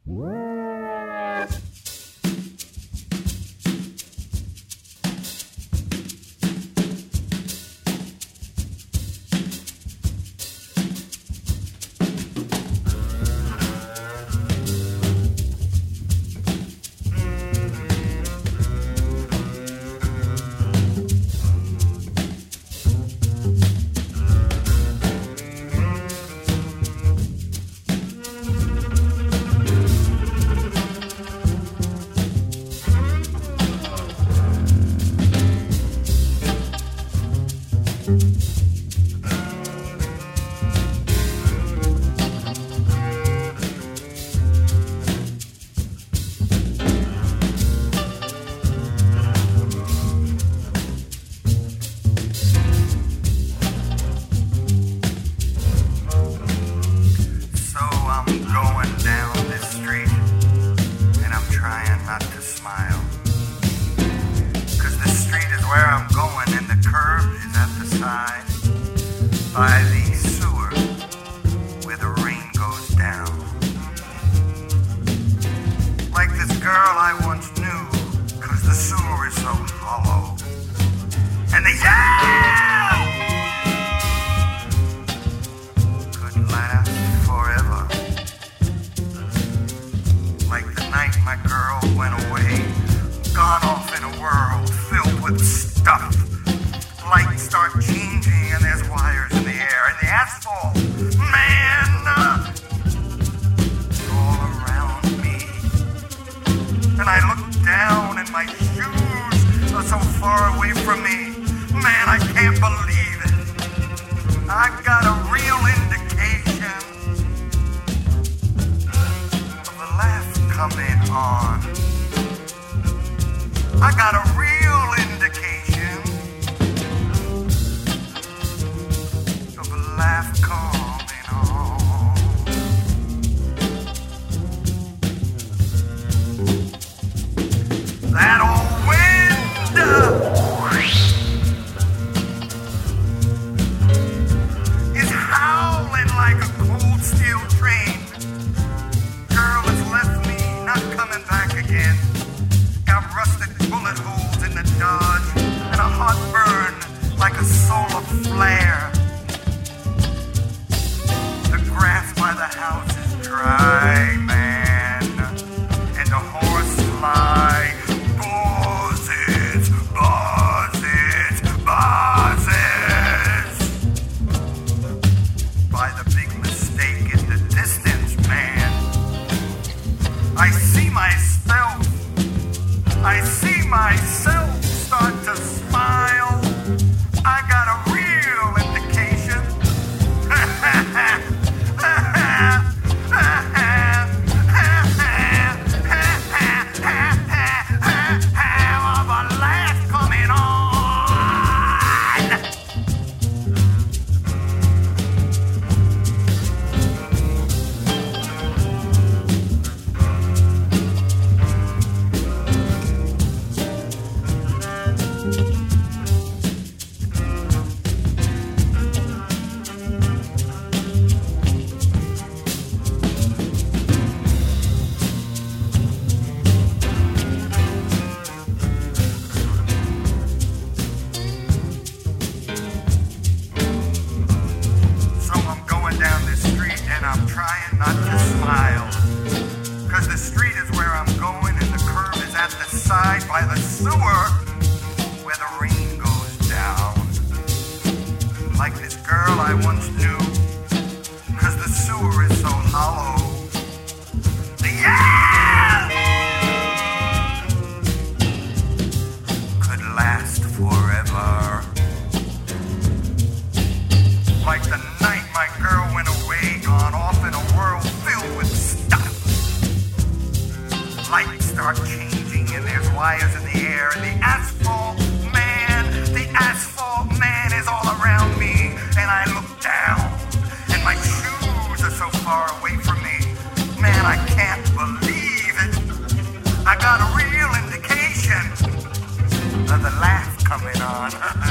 by the sewer where the rain goes down. Like this girl I once knew, 'cause the sewer is so hollow. And the yell could last forever. Like the night my girl went away, gone off in a world filled with stuff. Lights start changing and there's wires in the air and the asphalt, man, all around me. And I look down and my shoes are so far away from me. Man, I can't believe it. I got a real indication of the laugh coming on. I got a real indication of the laugh coming on. That old wind is howling like a cold steel train. Girl has left me, not coming back again. Got rusted bullet holes in the Dodge and a hot burn like a solar flare. The grass by the house is dry, man, and the horse fly buzzes, buzzes, buzzes by the big mistake in the distance, man. I see myself start to smile. I got a real indication of a laugh coming on. So I'm going down this street and I'm trying not to smile, 'cause the street is where I'm going and the curb is at the side by the sewer where the rain goes down. Like this girl I once knew, 'cause the sewer is so hollow. Yeah! Could last forever. Like the night my girl went away, gone off in a world filled with stuff. Lights start changing and there's wires in the air and the asphalt man is all around me. And I look down and my shoes are so far away from me. Man, I can't believe it. I got a real indication of the laugh coming on.